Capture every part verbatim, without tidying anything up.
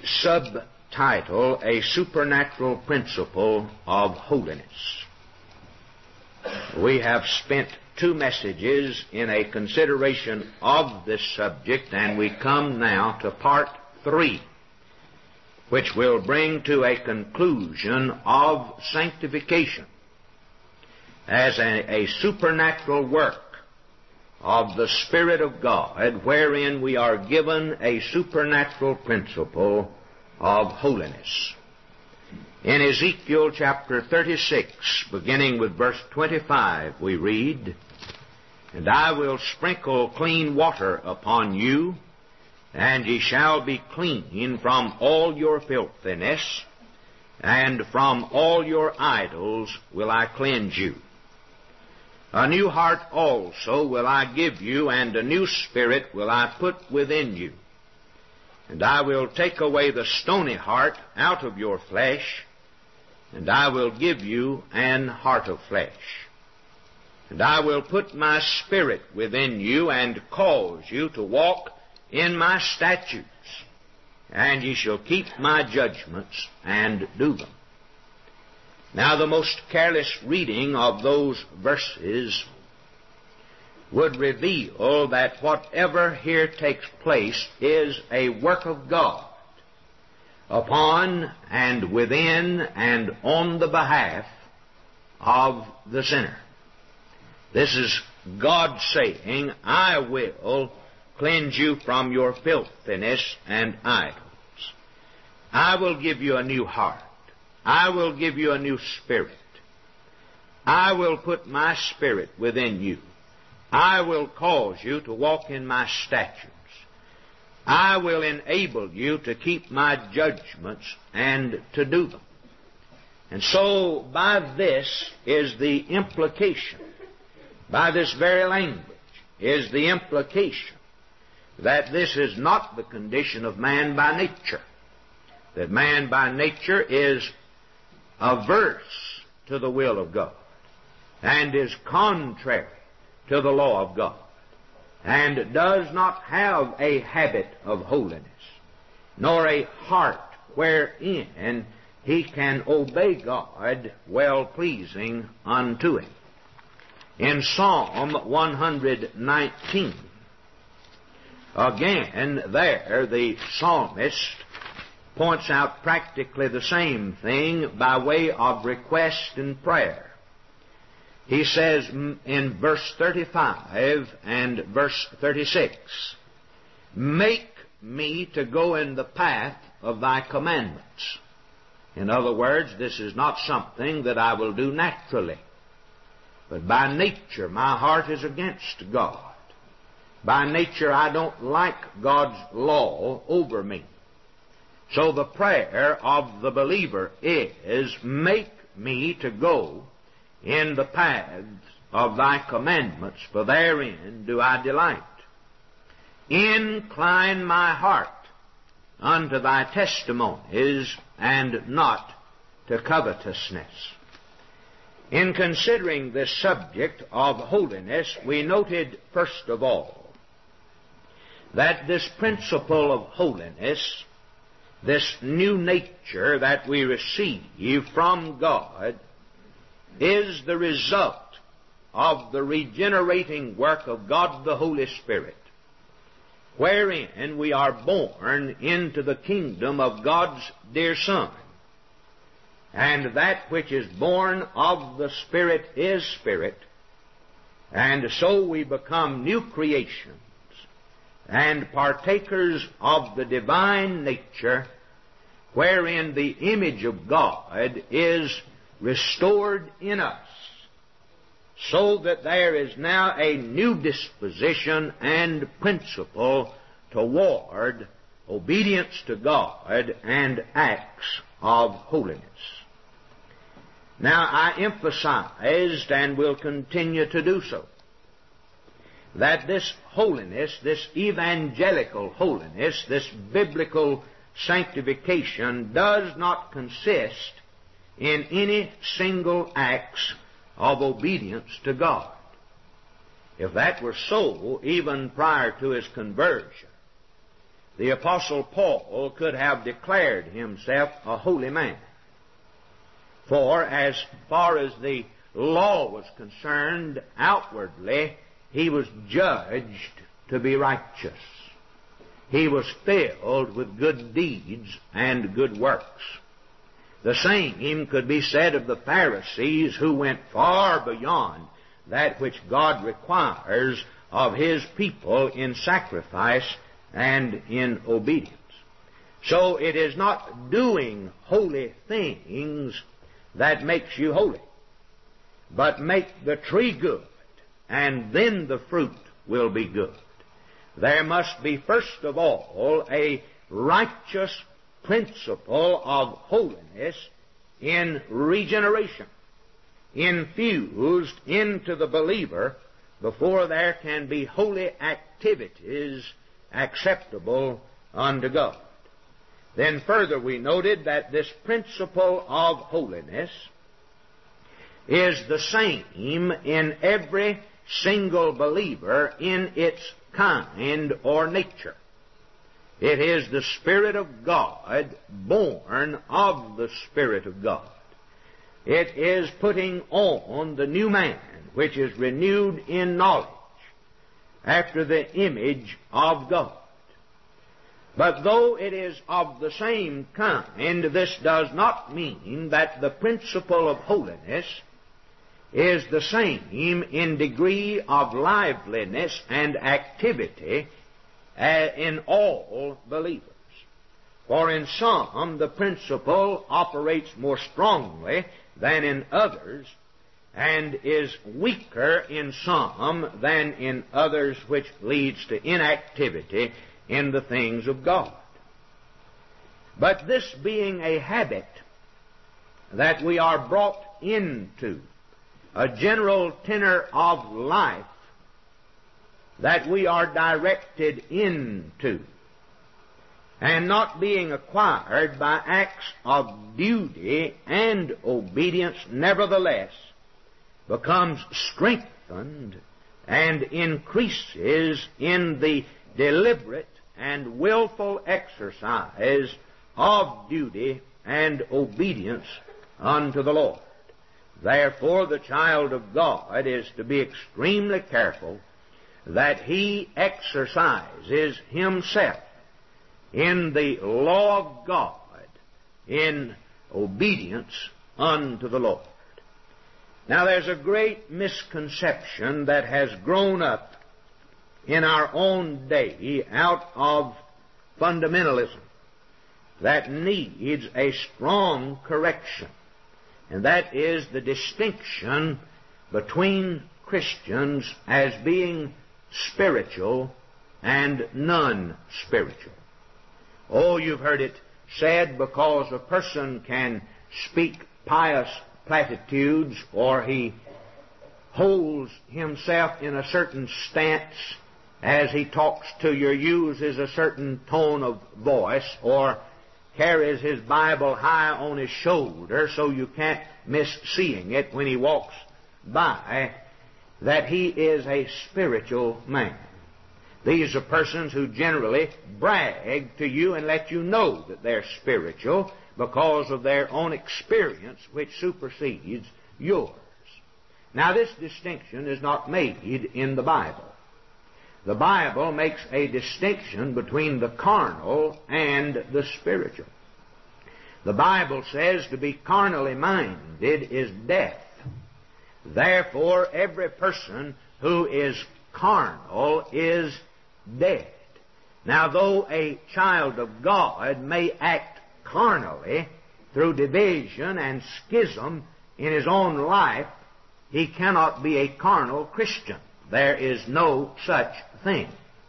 subtitle, A Supernatural Principle of Holiness. We have spent two messages in a consideration of this subject, and we come now to part three, which will bring to a conclusion of sanctification as a, a supernatural work of the Spirit of God, wherein we are given a supernatural principle of holiness. In Ezekiel chapter thirty-six, beginning with verse twenty-five, we read, "And I will sprinkle clean water upon you, and ye shall be clean from all your filthiness, and from all your idols will I cleanse you. A new heart also will I give you, and a new spirit will I put within you. And I will take away the stony heart out of your flesh, and I will give you an heart of flesh. And I will put my spirit within you, and cause you to walk in my statutes, and ye shall keep my judgments and do them." Now, the most careless reading of those verses would reveal that whatever here takes place is a work of God upon and within and on the behalf of the sinner. This is God saying, "I will cleanse you from your filthiness and idols. I will give you a new heart. I will give you a new spirit. I will put my spirit within you. I will cause you to walk in my statutes. I will enable you to keep my judgments and to do them." And so, by this is the implication, by this very language, is the implication that this is not the condition of man by nature. That man by nature is averse to the will of God, and is contrary to the law of God, and does not have a habit of holiness, nor a heart wherein he can obey God, well-pleasing unto him. In Psalm one nineteen, again, there the psalmist points out practically the same thing by way of request and prayer. He says in verse thirty-five and verse thirty-six, "Make me to go in the path of thy commandments." In other words, this is not something that I will do naturally, but by nature my heart is against God. By nature I don't like God's law over me. So the prayer of the believer is, "Make me to go in the paths of thy commandments, for therein do I delight. Incline my heart unto thy testimonies, and not to covetousness." In considering this subject of holiness, we noted first of all that this principle of holiness, this new nature that we receive from God, is the result of the regenerating work of God the Holy Spirit, wherein we are born into the kingdom of God's dear Son. And that which is born of the Spirit is Spirit, and so we become new creations and partakers of the divine nature, wherein the image of God is restored in us, so that there is now a new disposition and principle toward obedience to God and acts of holiness. Now, I emphasized, and will continue to do so, that this holiness, this evangelical holiness, this biblical sanctification does not consist in any single acts of obedience to God. If that were so, even prior to his conversion, the Apostle Paul could have declared himself a holy man. For as far as the law was concerned, outwardly, he was judged to be righteous. He was filled with good deeds and good works. The same could be said of the Pharisees, who went far beyond that which God requires of His people in sacrifice and in obedience. So it is not doing holy things that makes you holy, but make the tree good, and then the fruit will be good. There must be, first of all, a righteous principle of holiness in regeneration, infused into the believer before there can be holy activities acceptable unto God. Then further we noted that this principle of holiness is the same in every single believer in its kind or nature. It is the Spirit of God born of the Spirit of God. It is putting on the new man, which is renewed in knowledge after the image of God. But though it is of the same kind, this does not mean that the principle of holiness is the same in degree of liveliness and activity in all believers. For in some the principle operates more strongly than in others, and is weaker in some than in others, which leads to inactivity in the things of God. But this being a habit that we are brought into, a general tenor of life that we are directed into, and not being acquired by acts of duty and obedience, nevertheless becomes strengthened and increases in the deliberate and willful exercise of duty and obedience unto the Lord. Therefore, the child of God is to be extremely careful that he exercises himself in the law of God in obedience unto the Lord. Now, there's a great misconception that has grown up in our own day out of fundamentalism that needs a strong correction, and that is the distinction between Christians as being spiritual and non-spiritual. Oh, you've heard it said, because a person can speak pious platitudes, or he holds himself in a certain stance as he talks to you, uses a certain tone of voice, or carries his Bible high on his shoulder so you can't miss seeing it when he walks by, that he is a spiritual man. These are persons who generally brag to you and let you know that they're spiritual because of their own experience, which supersedes yours. Now, this distinction is not made in the Bible. The Bible makes a distinction between the carnal and the spiritual. The Bible says to be carnally minded is death. Therefore, every person who is carnal is dead. Now, though a child of God may act carnally through division and schism in his own life, he cannot be a carnal Christian. There is no such thing.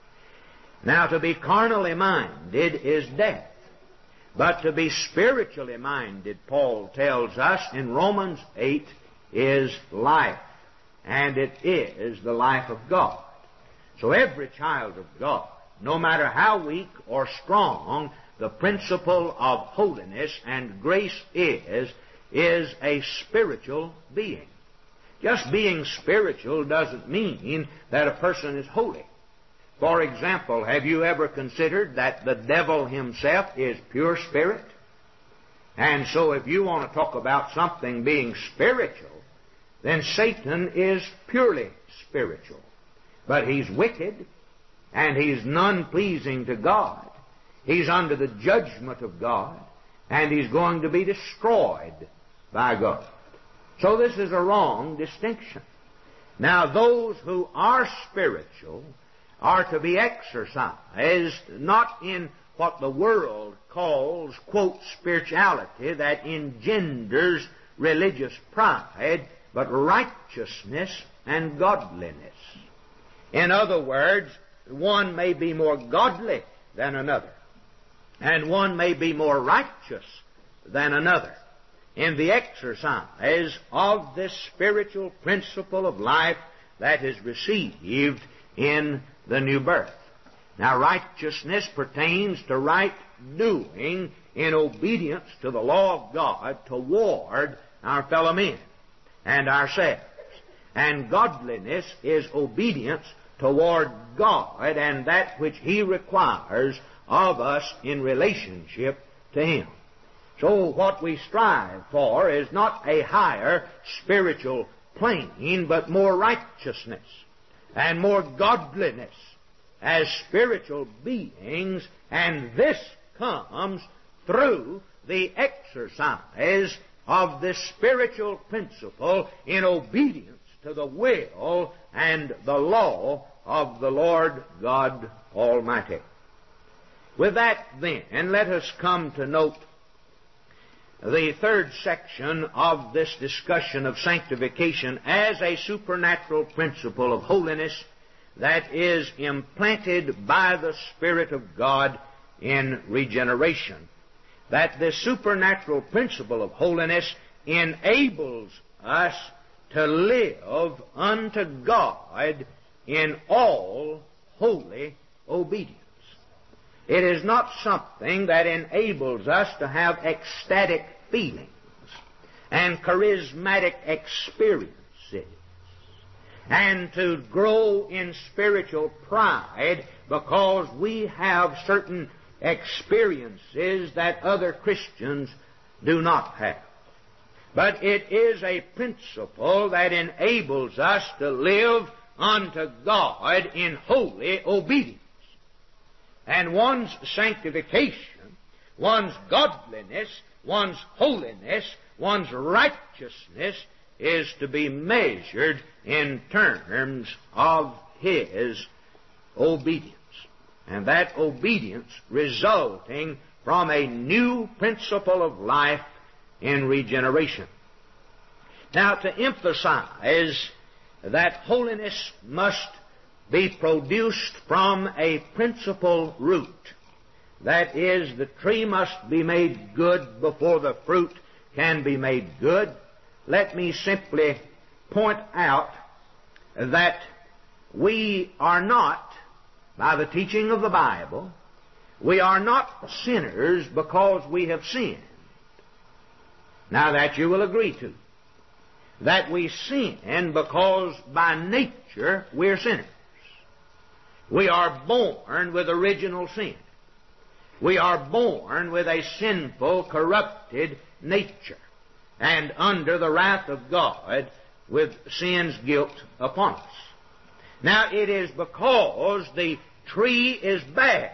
Now, to be carnally minded is death. But to be spiritually minded, Paul tells us in Romans eight, is life. And it is the life of God. So every child of God, no matter how weak or strong the principle of holiness and grace is, is a spiritual being. Just being spiritual doesn't mean that a person is holy. For example, have you ever considered that the devil himself is pure spirit? And so if you want to talk about something being spiritual, then Satan is purely spiritual. But he's wicked, and he's none pleasing to God. He's under the judgment of God, and he's going to be destroyed by God. So this is a wrong distinction. Now, those who are spiritual are to be exercised not in what the world calls, quote, spirituality that engenders religious pride, but righteousness and godliness. In other words, one may be more godly than another, and one may be more righteous than another in the exercise of this spiritual principle of life that is received in the new birth. Now, righteousness pertains to right doing in obedience to the law of God toward our fellow men and ourselves. And godliness is obedience toward God and that which He requires of us in relationship to Him. So what we strive for is not a higher spiritual plane, but more righteousness and more godliness as spiritual beings, and this comes through the exercise of this spiritual principle in obedience to the will and the law of the Lord God Almighty. With that, then, let us come to note the third section of this discussion of sanctification as a supernatural principle of holiness that is implanted by the Spirit of God in regeneration. That this supernatural principle of holiness enables us to live unto God in all holy obedience. It is not something that enables us to have ecstatic feelings and charismatic experiences and to grow in spiritual pride because we have certain experiences that other Christians do not have. But it is a principle that enables us to live unto God in holy obedience. And one's sanctification, one's godliness, one's holiness, one's righteousness is to be measured in terms of his obedience. And that obedience resulting from a new principle of life in regeneration. Now, to emphasize that holiness must be produced from a principal root. That is, the tree must be made good before the fruit can be made good. Let me simply point out that we are not, by the teaching of the Bible, we are not sinners because we have sinned. Now that you will agree to. That we sin because by nature we're sinners. We are born with original sin. We are born with a sinful, corrupted nature, and under the wrath of God with sin's guilt upon us. Now, it is because the tree is bad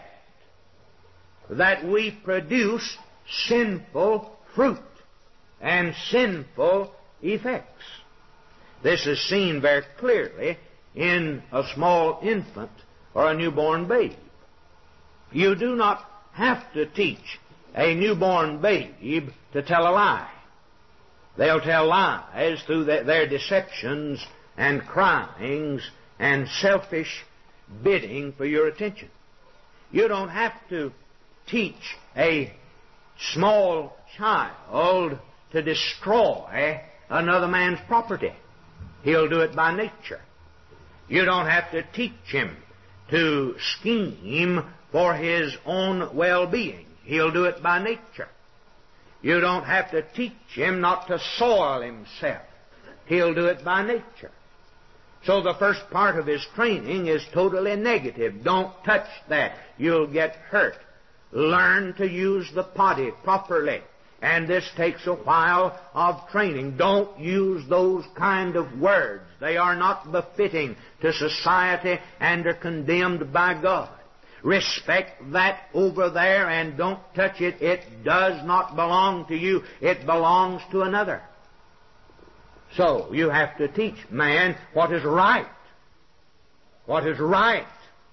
that we produce sinful fruit and sinful effects. This is seen very clearly in a small infant or a newborn babe. You do not have to teach a newborn babe to tell a lie. They'll tell lies through their deceptions and cryings and selfish bidding for your attention. You don't have to teach a small child to destroy another man's property. He'll do it by nature. You don't have to teach him to scheme for his own well-being. He'll do it by nature. You don't have to teach him not to soil himself. He'll do it by nature. So the first part of his training is totally negative. Don't touch that. You'll get hurt. Learn to use the potty properly. And this takes a while of training. Don't use those kind of words. They are not befitting to society and are condemned by God. Respect that over there and don't touch it. It does not belong to you. It belongs to another. So you have to teach man what is right. What is right.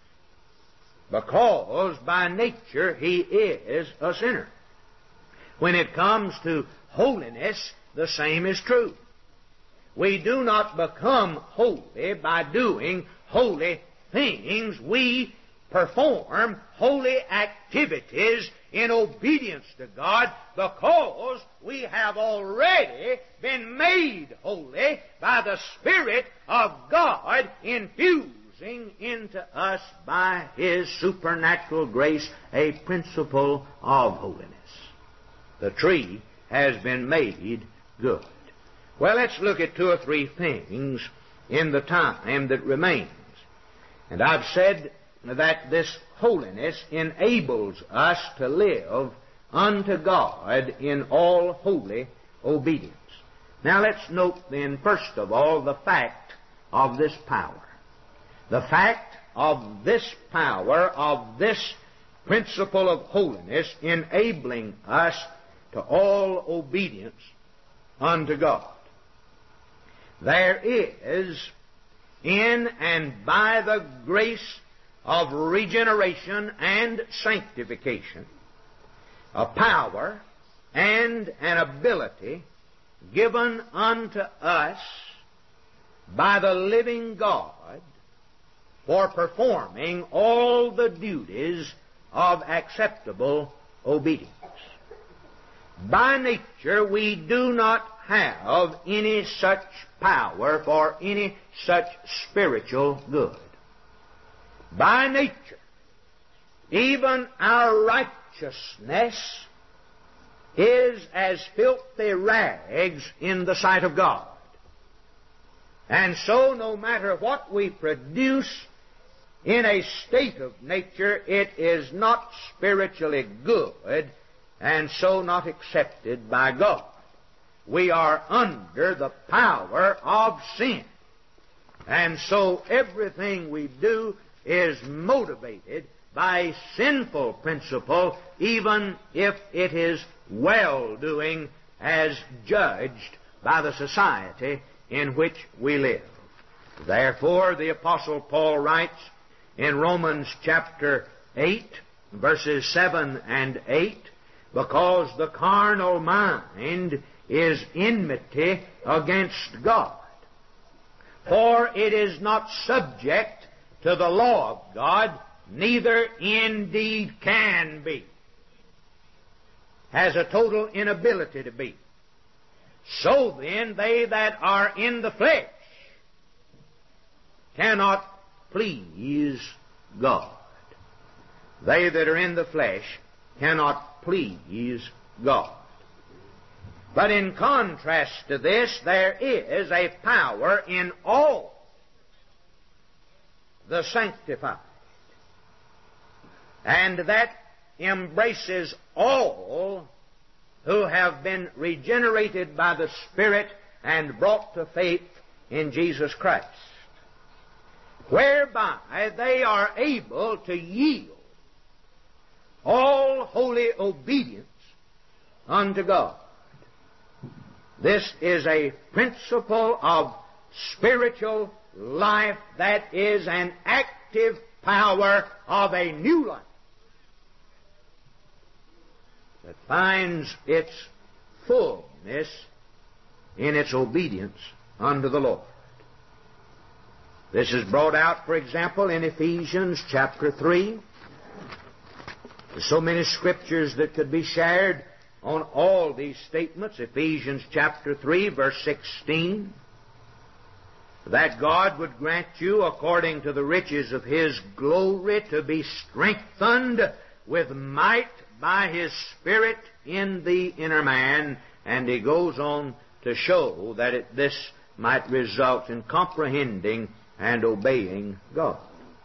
Because by nature he is a sinner. When it comes to holiness, the same is true. We do not become holy by doing holy things. We perform holy activities in obedience to God because we have already been made holy by the Spirit of God infusing into us by His supernatural grace a principle of holiness. The tree has been made good. Well, let's look at two or three things in the time that remains. And I've said that this holiness enables us to live unto God in all holy obedience. Now let's note then, first of all, the fact of this power. The fact of this power, of this principle of holiness, enabling us to all obedience unto God. There is, in and by the grace of regeneration and sanctification, a power and an ability given unto us by the living God for performing all the duties of acceptable obedience. By nature, we do not have any such power for any such spiritual good. By nature, even our righteousness is as filthy rags in the sight of God. And so, no matter what we produce in a state of nature, it is not spiritually good, and so not accepted by God. We are under the power of sin. And so everything we do is motivated by a sinful principle, even if it is well-doing as judged by the society in which we live. Therefore, the Apostle Paul writes in Romans chapter eight, verses seven and eight, because the carnal mind is enmity against God. For it is not subject to the law of God, neither indeed can be. Has a total inability to be. So then, they that are in the flesh cannot please God. They that are in the flesh cannot please God. But in contrast to this, there is a power in all the sanctified. And that embraces all who have been regenerated by the Spirit and brought to faith in Jesus Christ, whereby they are able to yield all holy obedience unto God. This is a principle of spiritual life that is an active power of a new life that finds its fullness in its obedience unto the Lord. This is brought out, for example, in Ephesians chapter three. There's so many scriptures that could be shared on all these statements. Ephesians chapter three, verse sixteen. That God would grant you, according to the riches of His glory, to be strengthened with might by His Spirit in the inner man. And he goes on to show that it, this might result in comprehending and obeying God.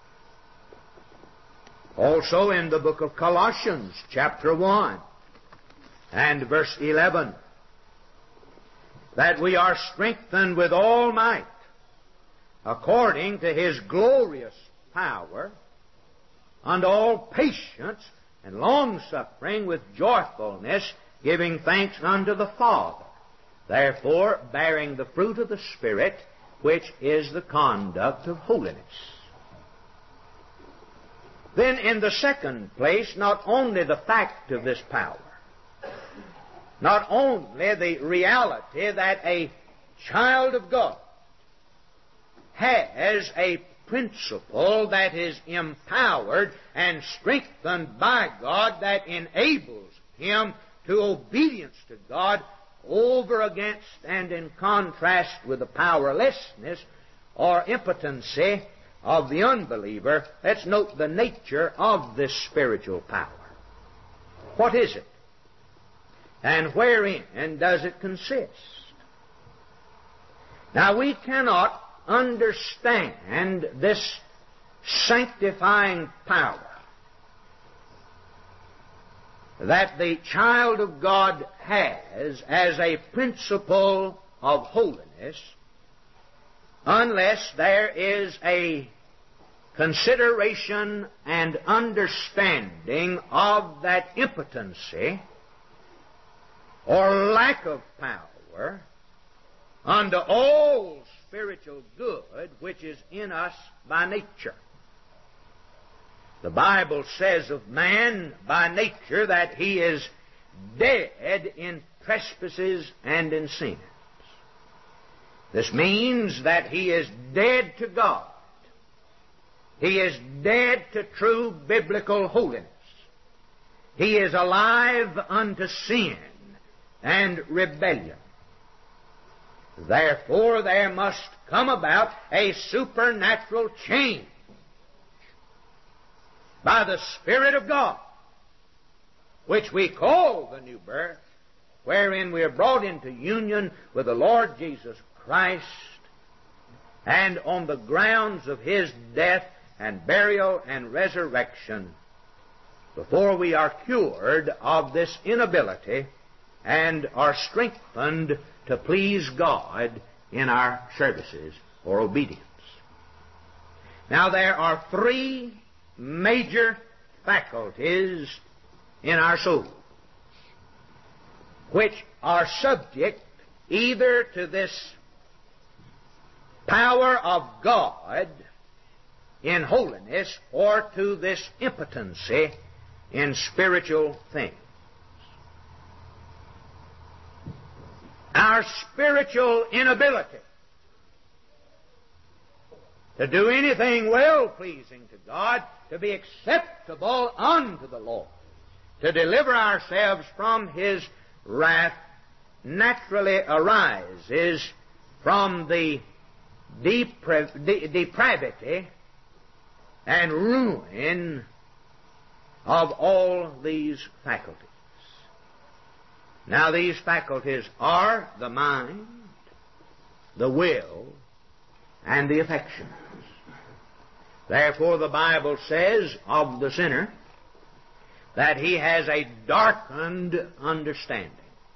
Also in the book of Colossians, chapter one and verse eleven, that we are strengthened with all might according to His glorious power unto all patience and long-suffering with joyfulness, giving thanks unto the Father, therefore bearing the fruit of the Spirit, which is the conduct of holiness. Then in the second place, not only the fact of this power, not only the reality that a child of God has a principle that is empowered and strengthened by God, that enables him to obedience to God over against and in contrast with the powerlessness or impotency of the unbeliever. Let's note the nature of this spiritual power. What is it? And wherein does it consist? Now, we cannot understand this sanctifying power that the child of God has as a principle of holiness unless there is a consideration and understanding of that impotency or lack of power unto all spiritual good which is in us by nature. The Bible says of man by nature that he is dead in trespasses and in sins. This means that he is dead to God. He is dead to true biblical holiness. He is alive unto sin and rebellion. Therefore, there must come about a supernatural change by the Spirit of God, which we call the new birth, wherein we are brought into union with the Lord Jesus Christ, and on the grounds of His death and burial and resurrection, before we are cured of this inability and are strengthened to please God in our services or obedience. Now, there are three major faculties in our soul which are subject either to this power of God in holiness or to this impotency in spiritual things. Our spiritual inability to do anything well-pleasing to God, to be acceptable unto the Lord, to deliver ourselves from His wrath, naturally arises from the depra- de- depravity and ruin of all these faculties. Now, these faculties are the mind, the will, and the affections. Therefore, the Bible says of the sinner that he has a darkened understanding.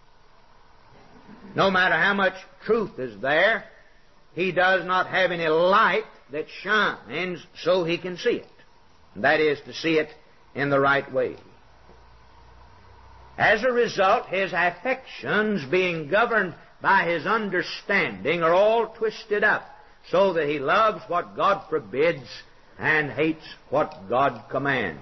No matter how much truth is there, he does not have any light that shines so he can see it. That is, to see it in the right way. As a result, his affections, being governed by his understanding, are all twisted up so that he loves what God forbids and hates what God commands.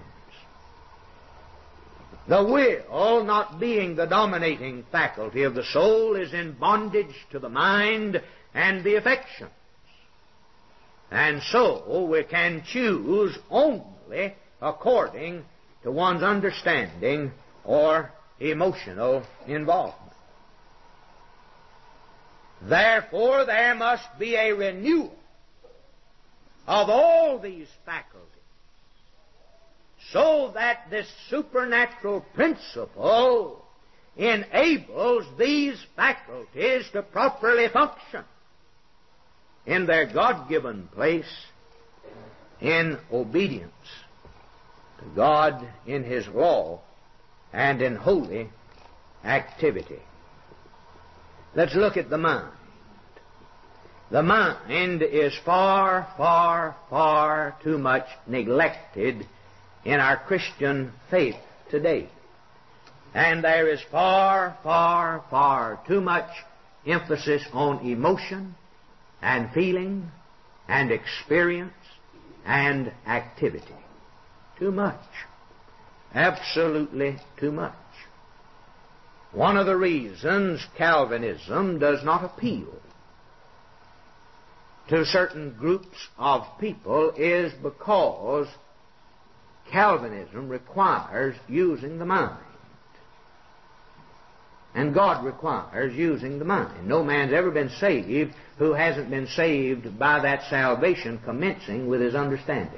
The will, not being the dominating faculty of the soul, is in bondage to the mind and the affections. And so we can choose only according to one's understanding or emotional involvement. Therefore, there must be a renewal of all these faculties so that this supernatural principle enables these faculties to properly function in their God-given place in obedience to God in His law and in holy activity. Let's look at the mind. The mind is far, far, far too much neglected in our Christian faith today. And there is far, far, far too much emphasis on emotion and feeling and experience and activity. Too much. Absolutely too much. One of the reasons Calvinism does not appeal to certain groups of people is because Calvinism requires using the mind. And God requires using the mind. No man's ever been saved who hasn't been saved by that salvation commencing with his understanding.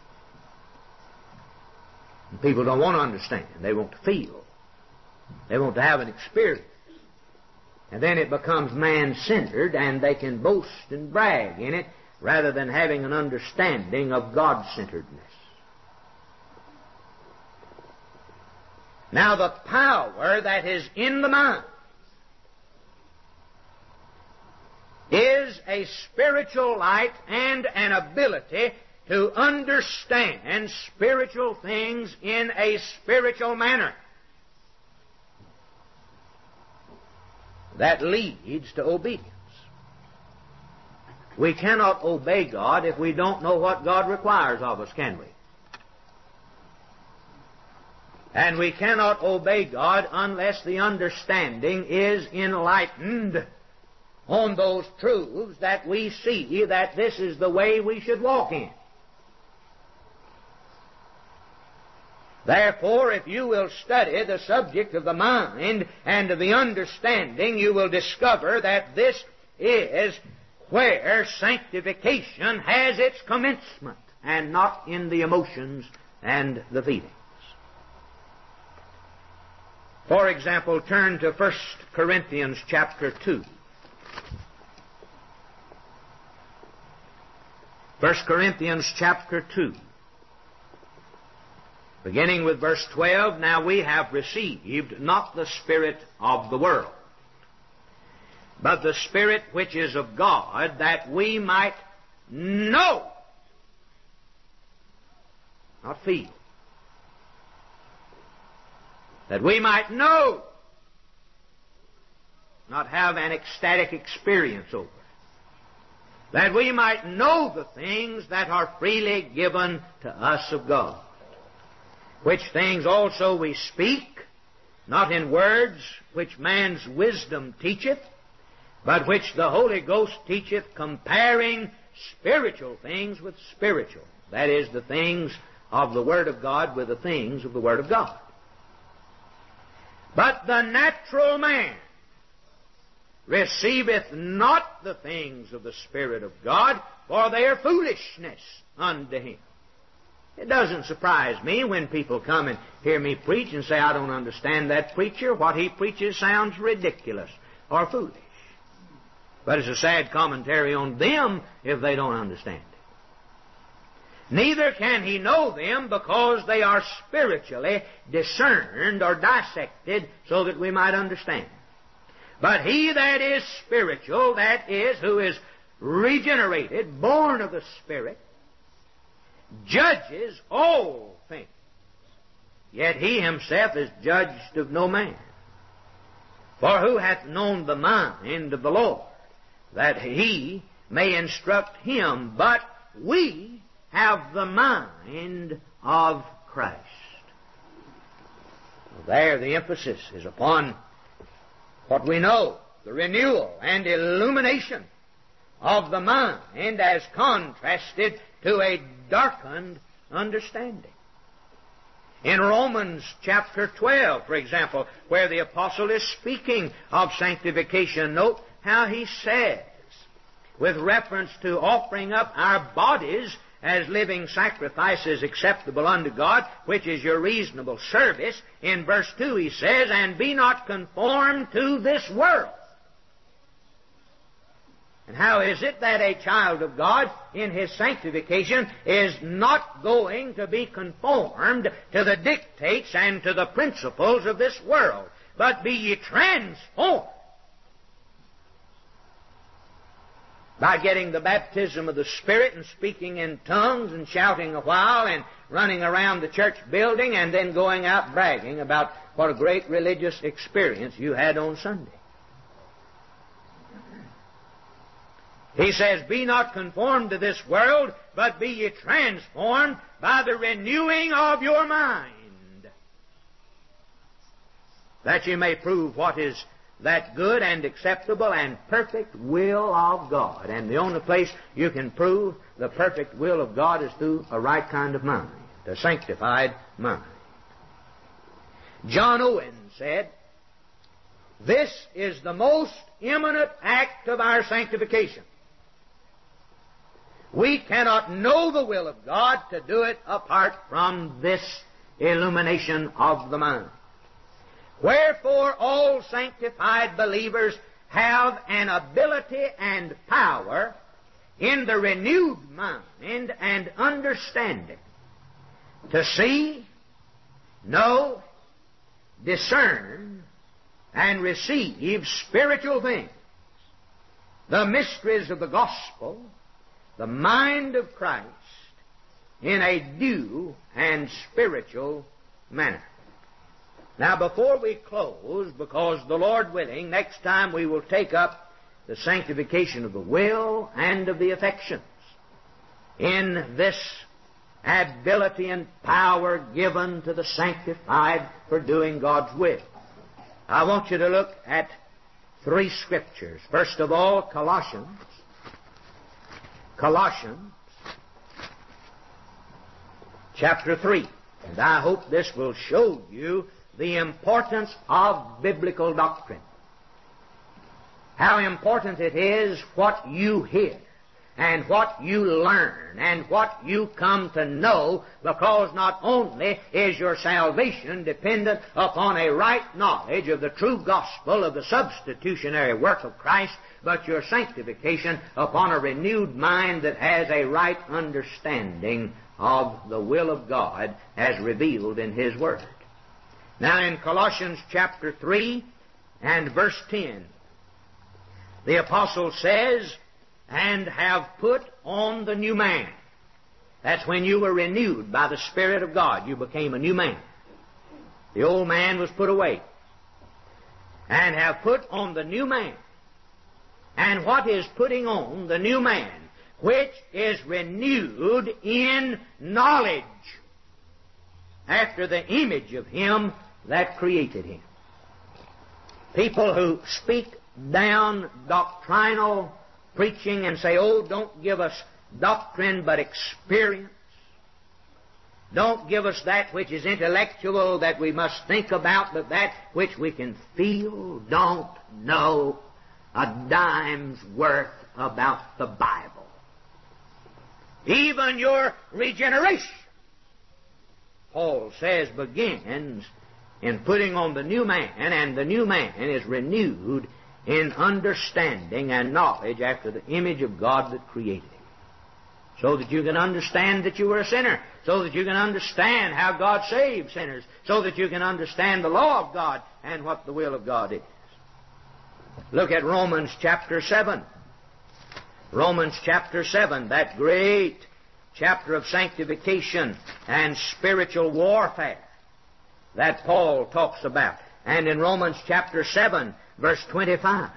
And people don't want to understand. They want to feel. They want to have an experience. And then it becomes man-centered, and they can boast and brag in it rather than having an understanding of God-centeredness. Now, the power that is in the mind is a spiritual light and an ability to understand spiritual things in a spiritual manner. That leads to obedience. We cannot obey God if we don't know what God requires of us, can we? And we cannot obey God unless the understanding is enlightened on those truths that we see that this is the way we should walk in. Therefore, if you will study the subject of the mind and of the understanding, you will discover that this is where sanctification has its commencement, and not in the emotions and the feelings. For example, turn to First Corinthians chapter two. First Corinthians chapter two. Beginning with verse twelve, now we have received not the Spirit of the world, but the Spirit which is of God, that we might know, not feel, that we might know, not have an ecstatic experience over it, that we might know the things that are freely given to us of God. Which things also we speak, not in words which man's wisdom teacheth, but which the Holy Ghost teacheth, comparing spiritual things with spiritual. That is, the things of the Word of God with the things of the Word of God. But the natural man receiveth not the things of the Spirit of God, for they are foolishness unto him. It doesn't surprise me when people come and hear me preach and say, I don't understand that preacher. What he preaches sounds ridiculous or foolish. But it's a sad commentary on them if they don't understand it. Neither can he know them because they are spiritually discerned or dissected so that we might understand. But he that is spiritual, that is, who is regenerated, born of the Spirit, judges all things. Yet he himself is judged of no man. For who hath known the mind of the Lord, that he may instruct him? But we have the mind of Christ. Well, there the emphasis is upon what we know, the renewal and illumination of the mind as contrasted to a darkened understanding. In Romans chapter twelve, for example, where the apostle is speaking of sanctification, note how he says, with reference to offering up our bodies as living sacrifices acceptable unto God, which is your reasonable service. In verse two he says, and be not conformed to this world, And how is it that a child of God in his sanctification is not going to be conformed to the dictates and to the principles of this world, but be ye transformed by getting the baptism of the Spirit and speaking in tongues and shouting a while and running around the church building and then going out bragging about what a great religious experience you had on Sunday? He says, be not conformed to this world, but be ye transformed by the renewing of your mind, that ye may prove what is that good and acceptable and perfect will of God. And the only place you can prove the perfect will of God is through a right kind of mind, a sanctified mind. John Owen said, this is the most eminent act of our sanctification. We cannot know the will of God to do it apart from this illumination of the mind. Wherefore all sanctified believers have an ability and power in the renewed mind and understanding to see, know, discern, and receive spiritual things, the mysteries of the gospel, the mind of Christ, in a due and spiritual manner. Now, before we close, because the Lord willing, next time we will take up the sanctification of the will and of the affections in this ability and power given to the sanctified for doing God's will. I want you to look at three scriptures. First of all, Colossians. Colossians chapter three. And I hope this will show you the importance of biblical doctrine. How important it is what you hear and what you learn and what you come to know, because not only is your salvation dependent upon a right knowledge of the true gospel of the substitutionary work of Christ, but your sanctification upon a renewed mind that has a right understanding of the will of God as revealed in His Word. Now in Colossians chapter three and verse ten, the apostle says, and have put on the new man. That's when you were renewed by the Spirit of God. You became a new man. The old man was put away. And have put on the new man. And what is putting on the new man? Which is renewed in knowledge after the image of Him that created him. People who speak down doctrinal preaching and say, oh, don't give us doctrine but experience. Don't give us that which is intellectual that we must think about, but that which we can feel. Don't know a dime's worth about the Bible. Even your regeneration, Paul says, begins in putting on the new man, and the new man is renewed in understanding and knowledge after the image of God that created him. So that you can understand that you were a sinner. So that you can understand how God saves sinners. So that you can understand the law of God and what the will of God is. Look at Romans chapter seven. Romans chapter seven, that great chapter of sanctification and spiritual warfare that Paul talks about. And in Romans chapter seven, verse twenty-five,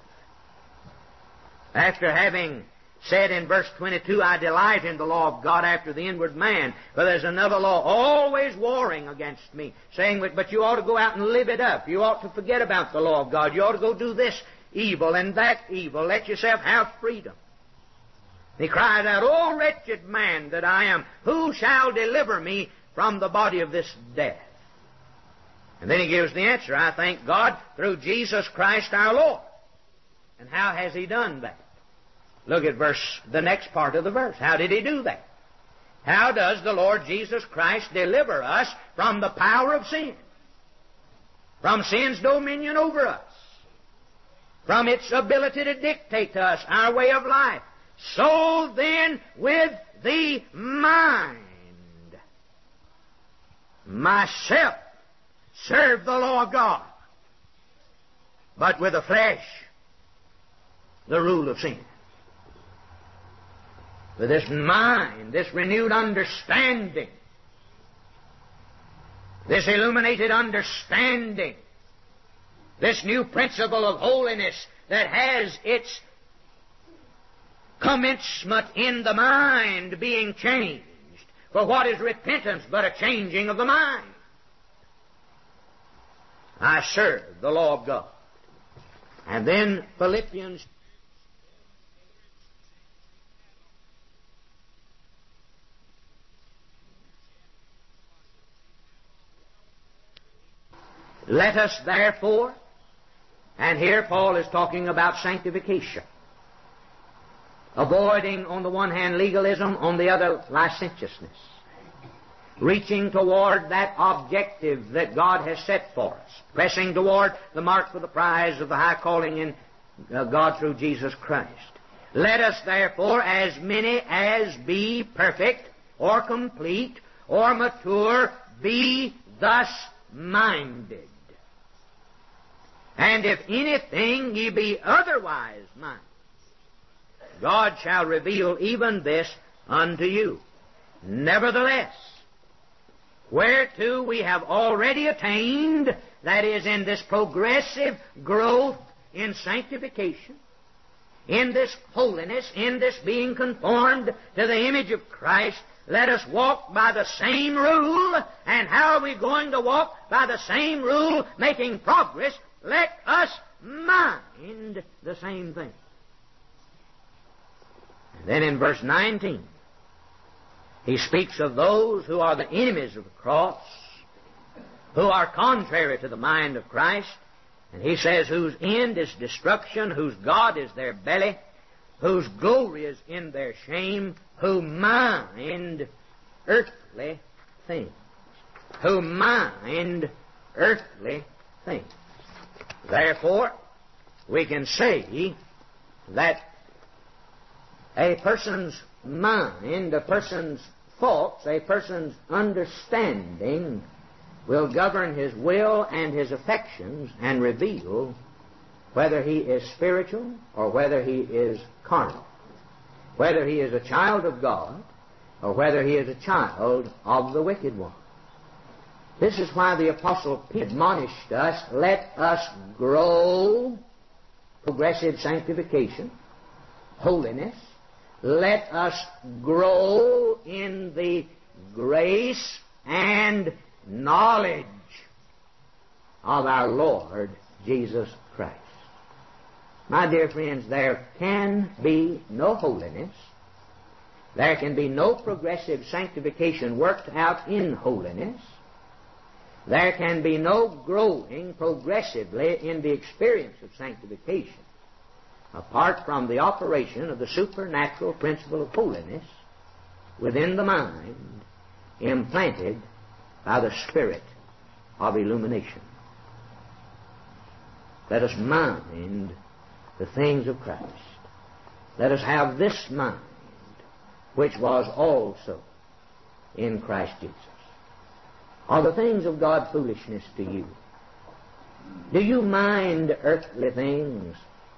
after having said in verse twenty-two, I delight in the law of God after the inward man, but there's another law always warring against me, saying, but you ought to go out and live it up. You ought to forget about the law of God. You ought to go do this evil and that evil. Let yourself have freedom. He cried out, O wretched man that I am, who shall deliver me from the body of this death? And then he gives the answer, I thank God through Jesus Christ our Lord. And how has He done that? Look at verse, the next part of the verse. How did He do that? How does the Lord Jesus Christ deliver us from the power of sin? From sin's dominion over us? from its ability to dictate to us our way of life. So then, with the mind, myself serve the law of God, but with the flesh, the rule of sin. With this mind, this renewed understanding, this illuminated understanding, this new principle of holiness that has its commencement in the mind being changed. For what is repentance but a changing of the mind? I serve the law of God. And then Philippians let us therefore, and here Paul is talking about sanctification, avoiding on the one hand legalism, on the other licentiousness, reaching toward that objective that God has set for us, pressing toward the mark for the prize of the high calling in uh, God through Jesus Christ. Let us therefore, as many as be perfect, or complete, or mature, be thus minded. And if anything ye be otherwise minded, God shall reveal even this unto you. Nevertheless, whereto we have already attained, that is, in this progressive growth in sanctification, in this holiness, in this being conformed to the image of Christ, let us walk by the same rule. And how are we going to walk by the same rule, making progress? Let us mind the same thing. And then in verse nineteen, he speaks of those who are the enemies of the cross, who are contrary to the mind of Christ, and he says, whose end is destruction, whose God is their belly, whose glory is in their shame, who mind earthly things. Who mind earthly things. Therefore, we can say that a person's mind, a person's thoughts, a person's understanding will govern his will and his affections and reveal whether he is spiritual or whether he is carnal, whether he is a child of God or whether he is a child of the wicked one. This is why the Apostle Peter admonished us, let us grow, progressive sanctification, holiness. Let us grow in the grace and knowledge of our Lord Jesus Christ. My dear friends, there can be no holiness. There can be no progressive sanctification worked out in holiness. There can be no growing progressively in the experience of sanctification apart from the operation of the supernatural principle of holiness within the mind implanted by the Spirit of illumination. Let us mind the things of Christ. Let us have this mind which was also in Christ Jesus. Are the things of God foolishness to you? Do you mind earthly things?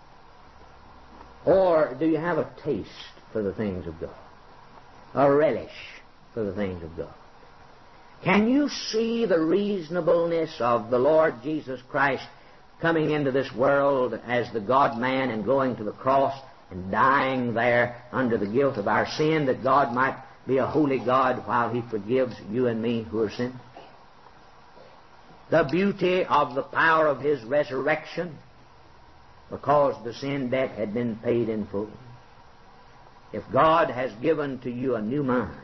Or do you have a taste for the things of God? A relish for the things of God? Can you see the reasonableness of the Lord Jesus Christ coming into this world as the God-man and going to the cross and dying there under the guilt of our sin, that God might be a holy God while He forgives you and me who are sinners? The beauty of the power of His resurrection, because the sin debt had been paid in full. If God has given to you a new mind,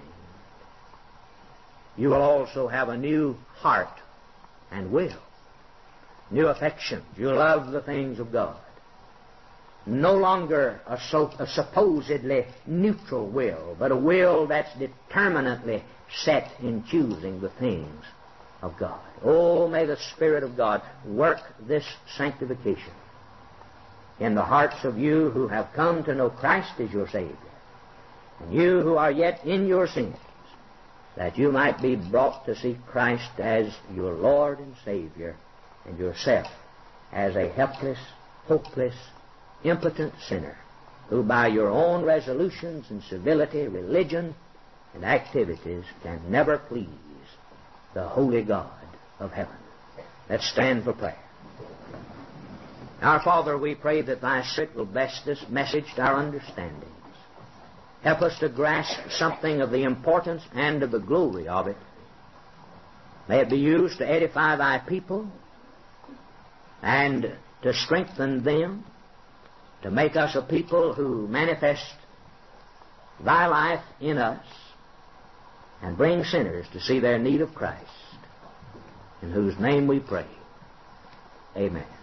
you will also have a new heart and will, new affections. You love the things of God. No longer a, so, a supposedly neutral will, but a will that's determinately set in choosing the things of God. Oh, may the Spirit of God work this sanctification in the hearts of you who have come to know Christ as your Savior, and you who are yet in your sins, that you might be brought to see Christ as your Lord and Savior, and yourself as a helpless, hopeless, impotent sinner, who by your own resolutions and civility, religion, and activities can never please the holy God of heaven. Let's stand for prayer. Our Father, we pray that Thy Spirit will bless this message to our understandings. Help us to grasp something of the importance and of the glory of it. May it be used to edify Thy people and to strengthen them, to make us a people who manifest Thy life in us and bring sinners to see their need of Christ, in whose name we pray. Amen.